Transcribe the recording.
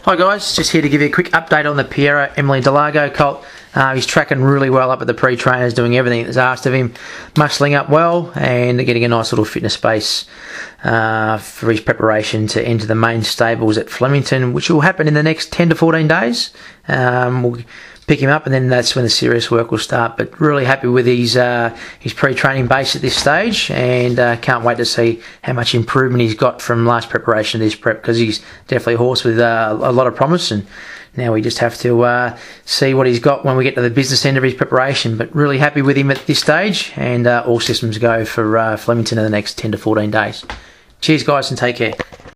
Hi guys, just here to give you a quick update on the Piero Emily Delago colt. He's tracking really well up at the pre-trainers, doing everything that's asked of him, muscling up well and getting a nice little fitness base for his preparation to enter the main stables at Flemington, which will happen in the next 10 to 14 days. We'll pick him up and then that's when the serious work will start. But really happy with his pre-training base at this stage, and can't wait to see how much improvement he's got from last preparation to this prep, because he's definitely a horse with a lot of promise, and now we just have to see what he's got when we get to the business end of his preparation. But really happy with him at this stage, and all systems go for Flemington in the next 10 to 14 days. Cheers guys and take care.